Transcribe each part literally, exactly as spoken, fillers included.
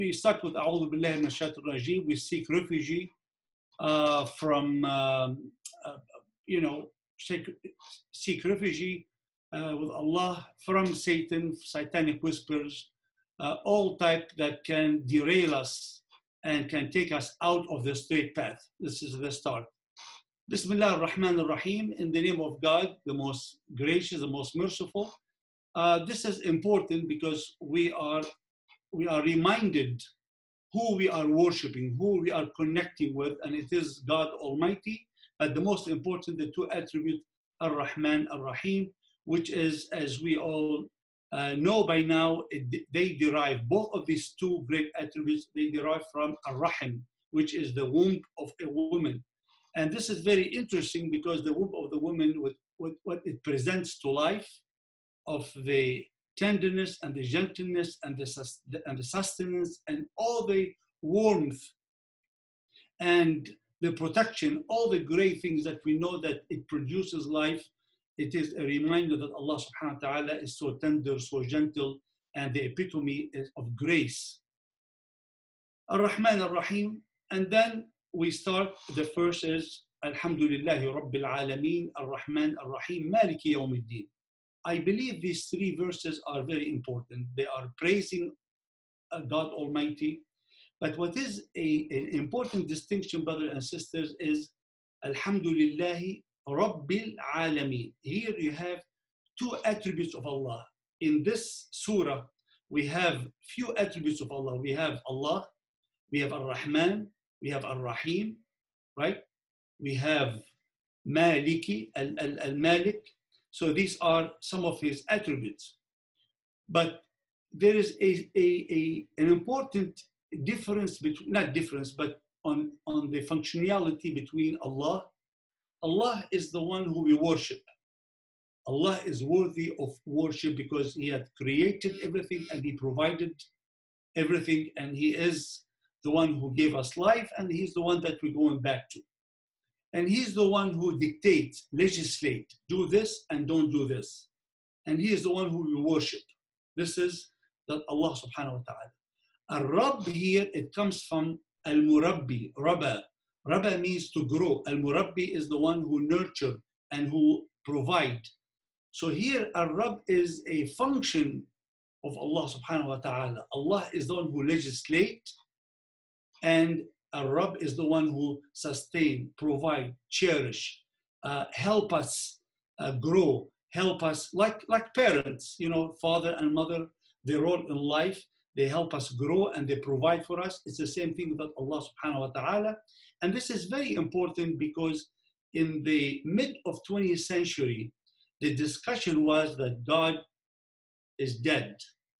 we start with A'udhu Billahi Minash Shaitanir Rajeem. We seek refuge uh, from, um, uh, you know, seek, seek refuge uh, with Allah from Satan, satanic whispers, uh, all type that can derail us and can take us out of the straight path. This is the start. Bismillah ar-Rahman ar-Rahim, in the name of God, the most gracious, the most merciful. Uh, this is important because we are we are reminded who we are worshiping, who we are connecting with, and it is God Almighty. But the most important, the two attributes, Ar-Rahman, Ar-Rahim, which is, as we all uh, know by now, it, they derive, both of these two great attributes, they derive from Ar-Rahim, which is the womb of a woman. And this is very interesting because the womb of the woman, with, with what it presents to life, of the tenderness and the gentleness and the, and the sustenance and all the warmth and the protection, all the great things that we know that it produces life. It is a reminder that Allah subhanahu wa ta'ala is so tender, so gentle, and the epitome is of grace. Ar-Rahman Ar-Rahim. And then we start, the first is Alhamdulillahi Rabbil Alameen, Ar-Rahman Ar-Rahim, Maliki Yawmiddin. I believe these three verses are very important. They are praising God Almighty. But what is a, an important distinction, brothers and sisters, is Alhamdulillahi Rabbil Alameen. Here you have two attributes of Allah. In this surah, we have few attributes of Allah. We have Allah, we have Ar-Rahman, we have Ar-Rahim, right? We have Maliki, Al-Malik. So these are some of his attributes. But there is a, a, a, an important difference between, not difference, but on, on the functionality between Allah. Allah is the one who we worship. Allah is worthy of worship because he had created everything and he provided everything, and he is the one who gave us life, and he's the one that we're going back to. And he's the one who dictates, legislate, do this and don't do this. And he is the one who we worship. This is that Allah subhanahu wa ta'ala. Al-Rabb here, it comes from Al-Murabbi, Rabba. Rabba means to grow. Al-Murabbi is the one who nurture and who provide. So here, Al-Rabb is a function of Allah subhanahu wa ta'ala. Allah is the one who legislates, and Ar-Rabb is the one who sustain, provide, cherish, uh, help us uh, grow, help us, like, like parents, you know, father and mother, their role in life, they help us grow and they provide for us. It's the same thing with Allah subhanahu wa ta'ala. And this is very important because in the mid of twentieth century, the discussion was that God is dead.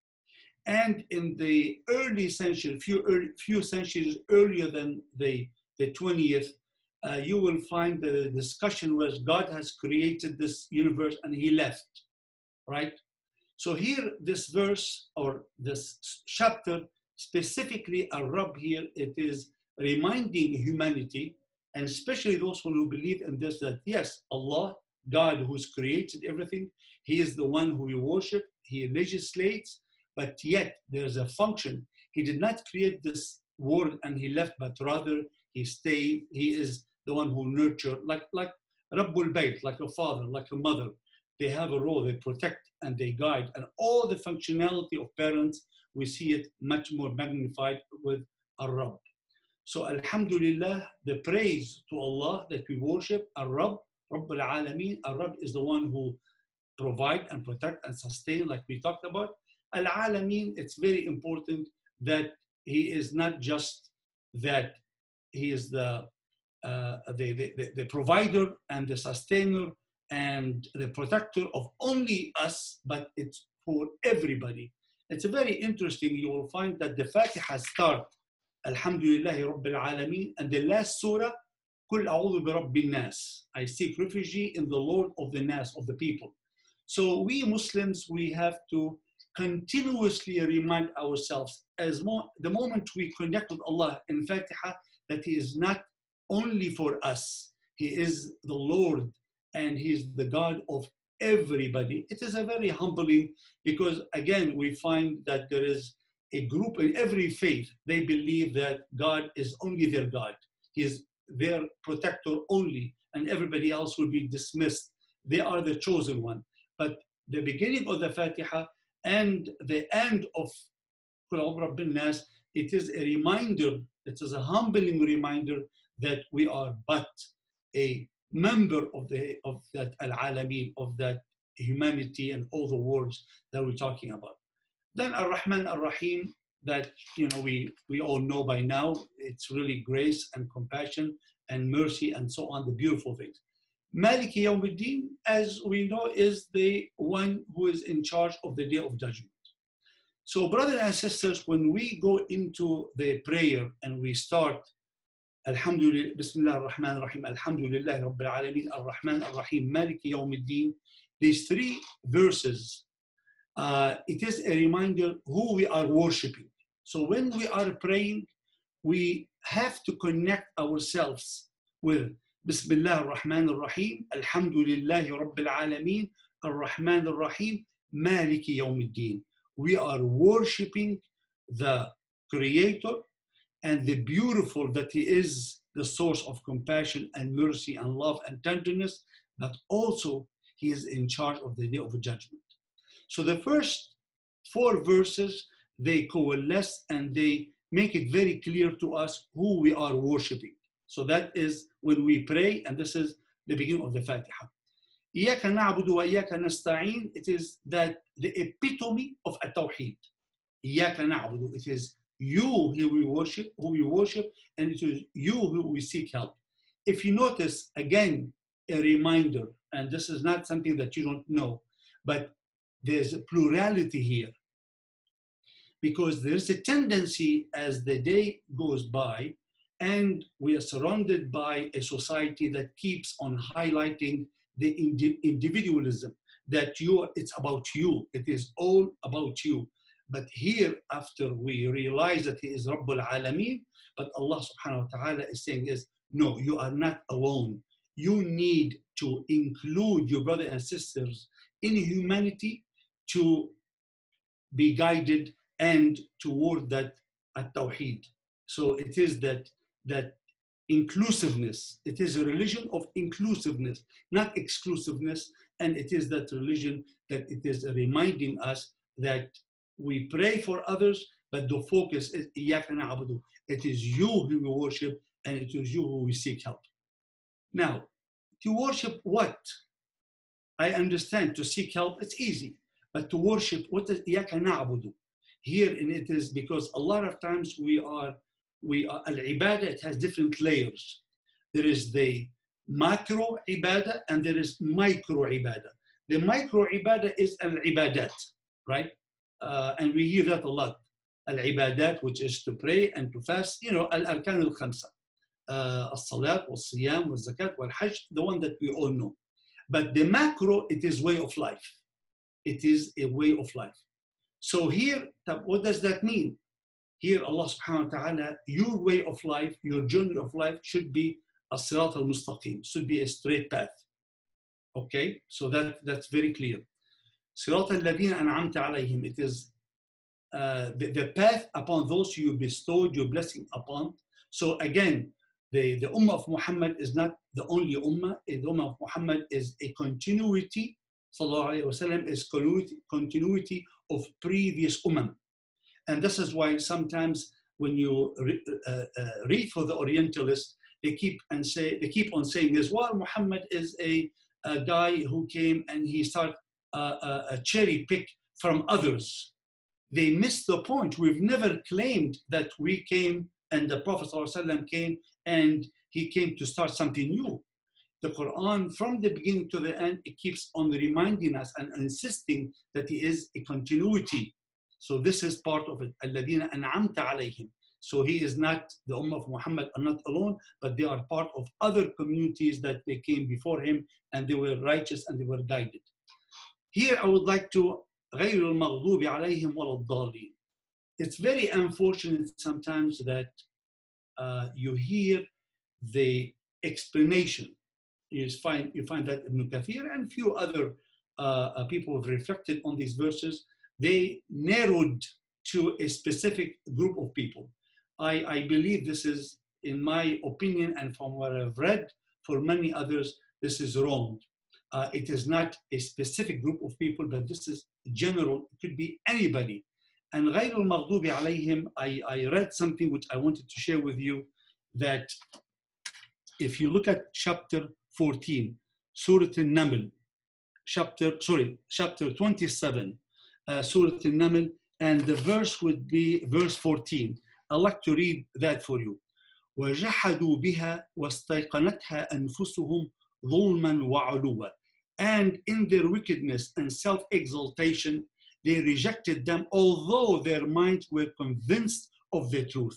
And in the early century, few, early, few centuries earlier than the, the twentieth, uh, you will find the discussion was God has created this universe and he left, right? So here, this verse or this chapter, specifically Ar-Rabb here, it is reminding humanity, and especially those who believe in this, that yes, Allah, God who's created everything, he is the one who we worship, he legislates, but yet there's a function. He did not create this world and he left, but rather he stayed. He is the one who nurtured, like like Rabbul Bayt, like a father, like a mother. They have a role, they protect and they guide. And all the functionality of parents, we see it much more magnified with Ar-Rabb. So Alhamdulillah, the praise to Allah that we worship, Ar-Rabb, Rabbul Alameen. Ar-Rabb is the one who provide and protect and sustain, like we talked about. Al-Alameen, it's very important that he is not just that he is the, uh, the, the, the provider and the sustainer and the protector of only us, but it's for everybody. It's very interesting. You will find that the Fatiha start, Alhamdulillahi Rabbil Alameen, and the last surah, Kul A'udhu bi Rabbin Nas. I seek refuge in the Lord of the Nas, of the people. So we Muslims, we have to continuously remind ourselves, as more, the moment we connect with Allah in Fatiha, that he is not only for us, he is the Lord and he is the God of everybody. It is a very humbling, because again, we find that there is a group in every faith, they believe that God is only their God. He is their protector only, and everybody else will be dismissed. They are the chosen one. But the beginning of the Fatiha and the end of Qul A'udhu Birabbin Nas, it is a reminder, it is a humbling reminder that we are but a member of the of that Al-Alameen, of that humanity and all the words that we're talking about. Then Ar-Rahman Ar-Rahim, that you know we we all know by now, it's really grace and compassion and mercy and so on, the beautiful things. Maliki Yawmiddin, as we know, is the one who is in charge of the Day of Judgment. So brothers and sisters, when we go into the prayer and we start Alhamdulillah, Bismillah ar-Rahman ar-Rahim, Alhamdulillah Rabbil Alameen, ar-Rahman ar-Rahim, Maliki Yawmiddin, these three verses, uh, it is a reminder who we are worshipping. So when we are praying, we have to connect ourselves with Bismillah ar-Rahman ar-Rahim, Alhamdulillah Rabbil Alameen, ar-Rahman ar-Rahim, Maliki Yawmiddin. We are worshipping the Creator and the beautiful that He is the source of compassion and mercy and love and tenderness, but also He is in charge of the Day of Judgment. So the first four verses, they coalesce and they make it very clear to us who we are worshipping. So that is when we pray, and this is the beginning of the Fatiha. إياك نعبد وإياك نستعين, it is that the epitome of At-Tawheed. إياك نعبد, it is you who we worship, who we worship, and it is you who we seek help. If you notice, again, a reminder, and this is not something that you don't know, but there's a plurality here. Because there's a tendency as the day goes by, and we are surrounded by a society that keeps on highlighting the indi- individualism, that you, it's about you, it is all about you. But here, after we realize that He is Rabbul Alameen, but Allah subhanahu wa ta'ala is saying is, no, you are not alone. You need to include your brothers and sisters in humanity to be guided and toward that at-Tawheed. So it is that, that inclusiveness. It is a religion of inclusiveness, not exclusiveness. And it is that religion that it is reminding us that we pray for others, but the focus is إِيَّاكَ نَعْبُدُ. It is you who we worship, and it is you who we seek help. Now, to worship what? I understand to seek help, it's easy. But to worship, what is إِيَّاكَ نَعْبُدُ? Here, and it is because a lot of times we are, we are, al-ibadah, it has different layers. There is the macro ibadah and there is micro ibadah. The micro ibadah is al-ibadat, right? Uh, and we hear that a lot. Al-ibadat, which is to pray and to fast, you know, al-arkan al-khamsa. Uh, al-salat, wal-siyam, wal-zakat, wal-hajj, the one that we all know. But the macro, it is way of life. It is a way of life. So here, what does that mean? Here, Allah subhanahu wa ta'ala, your way of life, your journey of life should be a sirat al-mustaqim, should be a straight path. Okay, so that, that's very clear. Sirat al-ladina an'amta alayhim, it is uh, the, the path upon those you bestowed your blessing upon. So again, the, the Ummah of Muhammad is not the only Ummah. The Ummah of Muhammad is a continuity, sallallahu alayhi wa sallam, is continuity, continuity of previous Ummah. And this is why sometimes when you re, uh, uh, read for the Orientalists, they keep and say they keep on saying this. Well, Muhammad is a, a guy who came and he started uh, a, a cherry pick from others. They missed the point. We've never claimed that we came and the Prophet ﷺ came and he came to start something new. The Quran, from the beginning to the end, it keeps on reminding us and insisting that he is a continuity. So this is part of it. الَّذِينَ أَنْعَمْتَ عَلَيْهِمْ. So he is not, the Ummah of Muhammad are not alone, but they are part of other communities that they came before him and they were righteous and they were guided. Here I would like to غَيْرُ الْمَغْضُوبِ عَلَيْهِمْ وَلَا الضَّالِّينَ. It's very unfortunate sometimes that uh, you hear the explanation. You find, you find that Ibn Kathir and few other uh, people have reflected on these verses. They narrowed to a specific group of people. I, I believe this is, in my opinion, and from what I've read, for many others, this is wrong. Uh, it is not a specific group of people, but this is general. It could be anybody. And غير المغضوب عليهم, I, I read something which I wanted to share with you, that if you look at chapter fourteen, Surah Al-Naml, chapter, sorry, chapter twenty-seven, uh, Surah Al-Naml, and the verse would be verse fourteen. I'd like to read that for you. وَجَحَدُوا بِهَا وَاسْتَيْقَنَتْهَا أَنفُسُهُمْ ظُلْمًا وَعُلُوًّا. And in their wickedness and self-exaltation, they rejected them, although their minds were convinced of the truth.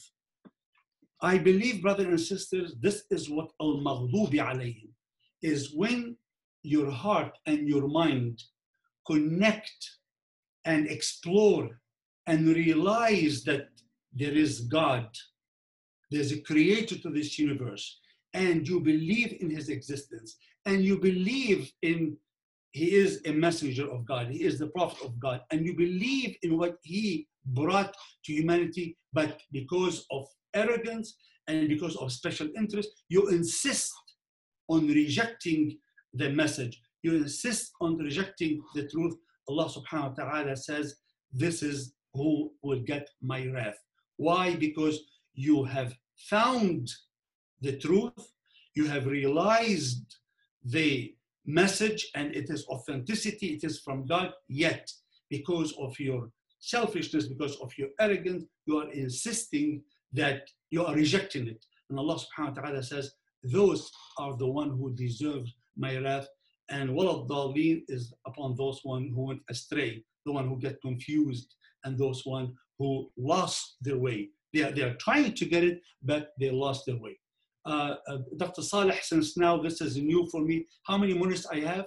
I believe, brothers and sisters, this is what al-maghdubi alayhim is, when your heart and your mind connect and explore and realize that there is God, there's a creator to this universe, and you believe in his existence, and you believe in he is a messenger of God, he is the prophet of God, and you believe in what he brought to humanity, but because of arrogance and because of special interest, you insist on rejecting the message. You insist on rejecting the truth. Allah subhanahu wa ta'ala says, this is who will get my wrath. Why? Because you have found the truth, you have realized the message and it is authenticity, it is from God, yet because of your selfishness, because of your arrogance, you are insisting that you are rejecting it. And Allah subhanahu wa ta'ala says, those are the one who deserve my wrath, and walad daleen is upon those one who went astray, the one who get confused, and those one who lost their way. They are, they are trying to get it, but they lost their way. Uh, uh, Doctor Saleh, since now this is new for me, how many minutes I have?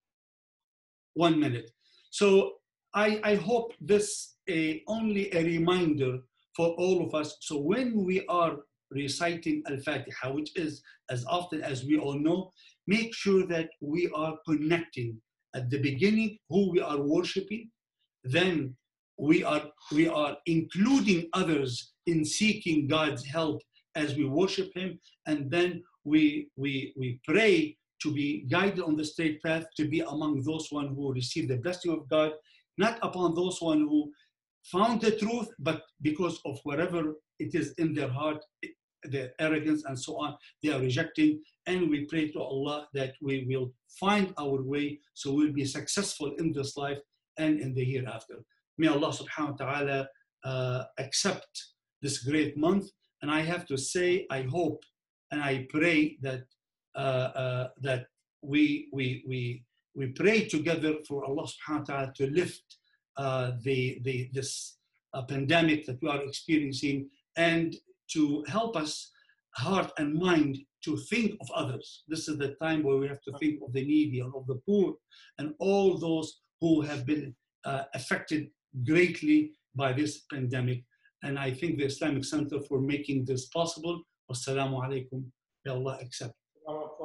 One minute. So I, I hope this a, only a reminder for all of us. So when we are reciting Al-Fatiha, which is as often as we all know, make sure that we are connecting at the beginning who we are worshiping, then we are, we are including others in seeking God's help as we worship him, and then we, we, we pray to be guided on the straight path, to be among those one who receive the blessing of God, not upon those one who found the truth, but because of whatever it is in their heart, their arrogance and so on, they are rejecting. And we pray to Allah that we will find our way so we'll be successful in this life and in the hereafter. May Allah subhanahu wa ta'ala uh, accept this great month. And I have to say, I hope and I pray that uh, uh, that we, we, we, we pray together for Allah subhanahu wa ta'ala to lift uh, the, the, this uh, pandemic that we are experiencing, and to help us, heart and mind, to think of others. This is the time where we have to think of the needy and of the poor and all those who have been uh, affected greatly by this pandemic. And I thank the Islamic Center for making this possible. Wassalamu alaikum. May Allah accept.